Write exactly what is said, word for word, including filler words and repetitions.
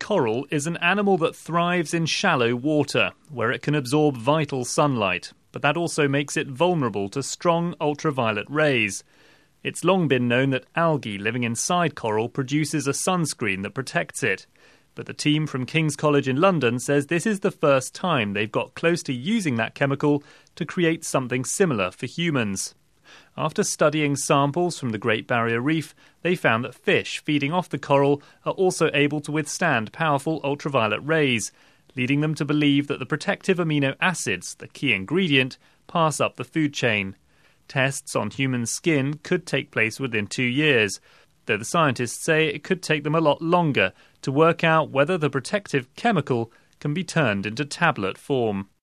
coral is an animal that thrives in shallow water, where it can absorb vital sunlight, but that also makes it vulnerable to strong ultraviolet rays. It's long been known that algae living inside coral produces a sunscreen that protects it. But the team from King's College in London says this is the first time they've got close to using that chemical to create something similar for humans. After studying samples from the Great Barrier Reef, they found that fish feeding off the coral are also able to withstand powerful ultraviolet rays, leading them to believe that the protective amino acids, the key ingredient, pass up the food chain. Tests on human skin could take place within two years, though the scientists say it could take them a lot longer to work out whether the protective chemical can be turned into tablet form.